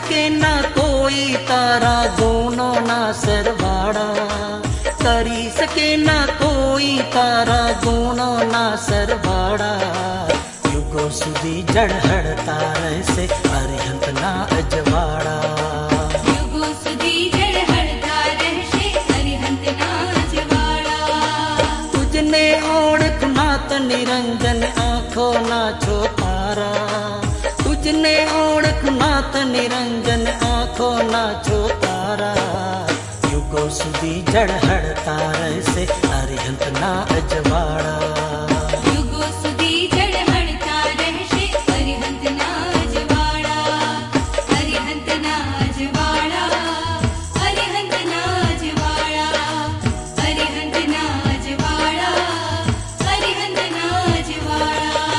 सके ना कोई तारा गुणो ना सरवाड़ा, करी सके ना कोई तारा गुणो ना सरवाड़ा। युगो सुधी जड़हड़ तार से अरिहंत ना अजवाड़ा। युगो सुधी जड़हड़ तार से अरिहंत ना अजवाड़ा। तुझने ओढ़ नाथ निरंजन आँखों ना छो तारा, तुझने ओढ़ नाथ निरंजन आँखों ना छो तारा। युगो सुधी जड़हड़ तार से अरिहंत ना अजवाड़ा। युगो सुधी जड़हड़ तार से अरिहंत ना अजवाड़ा। अरिहंत ना अजवाड़ा। अरिहंत ना अजवाड़ा। अरिहंत ना अजवाड़ा। अरिहंत ना अजवाड़ा।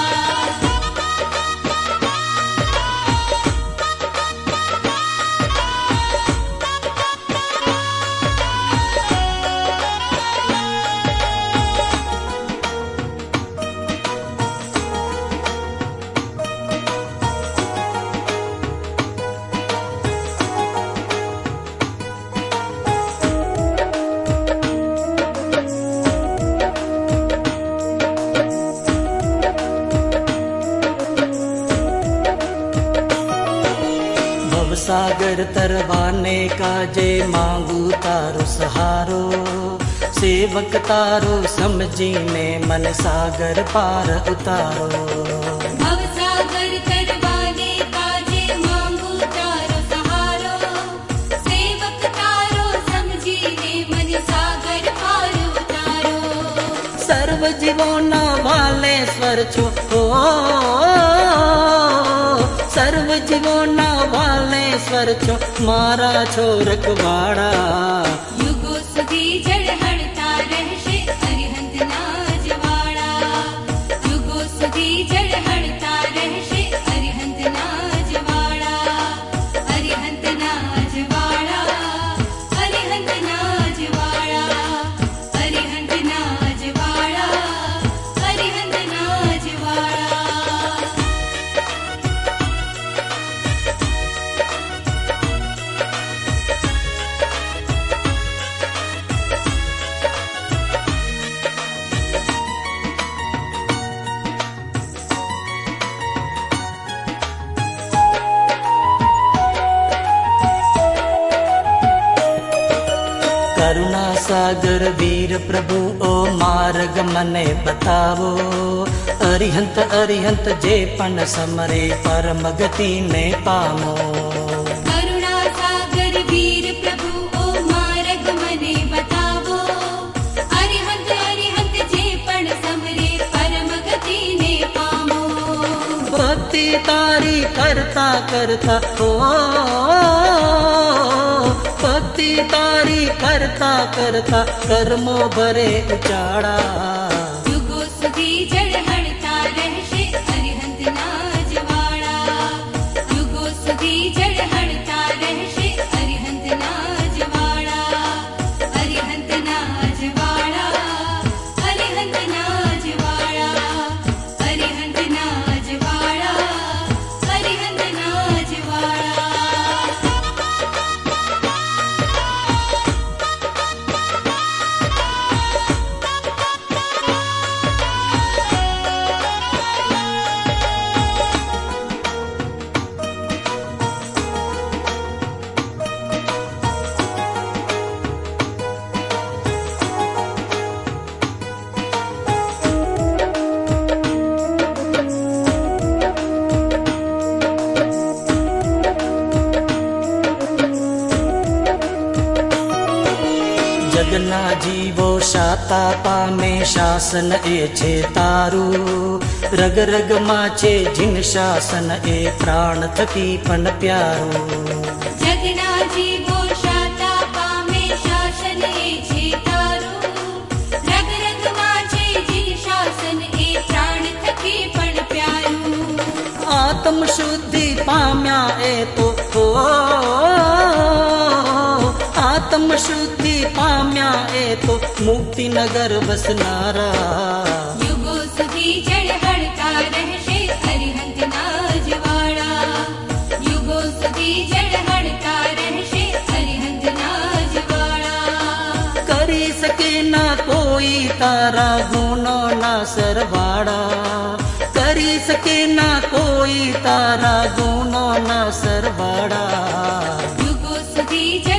सागर तरवाने का जे मांगू तारो सहारो। सेवक तारो समझीने मन सागर पार उतारो। भव सागर तरवाने का जे मांगू तारो सहारो। सेवक तारो समझीने मन सागर पार उतारो। सर्व जीवों ना वाले स्वर छो, सर्व जीवों ना वाले स्वर छो मारा छो रखवाड़ा। युगो सुधी जड़हड़ तार से अरिहंत ना अजवाड़ा। युगो सुधी जड़हड़ तार से अरिहंत ना अजवाड़ा। अरिहंत ना अजवाड़ा। अरिहंत ना अजवाड़ा। अरिहंत ना अजवाड़ा। अरिहंत ना अजवाड़ा। करुणा सागर वीर प्रभु ओ मार्ग मने बतावो। अरिहंत अरिहंत जे पन समरे परम गति में पामो। करुणा सागर वीर प्रभु ओ मार्ग मने बतावो। अरिहंत अरिहंत जे पण समरे परम गति ने पामो। भक्ति तारी करता करता हो, भक्ति तारी करता करता कर्मों भरे उचाड़ा। युगो सुधी जड़हड़ तार से अरिहंत ना अजवाड़ा। युगो सुधी जड़हड़ तार से अरिहंत ना अजवाड़ा। अरिहंत ना अजवाड़ा। अरिहंत ना अजवाड़ा। अरिहंत ना अजवाड़ा। अरिहंत ना अजवाड़ा। जगना जीवो शाता पामे शासन ए छे तारू। रग रग माचे जिन शासन ए प्राण थकी पण प्यारू। जगना जीवो शाता पामे शासन ए छे तारू। रग रग माचे जिन शासन ए प्राण थकी पण प्यारू। आत्म शुद्धि पाम्या ए तो आत्म शुद्धि पाम्या ए तो मुक्ति नगर बसनारा। युगो सुधी जड़हड़ तार से अरिहंत ना अजवाड़ा। युगो सुधी जड़हड़ सके ना कोई तारा गुणो ना सरवाड़ा, करी सके ना कोई तारा गुणो ना सरवाड़ा। युगो सुधी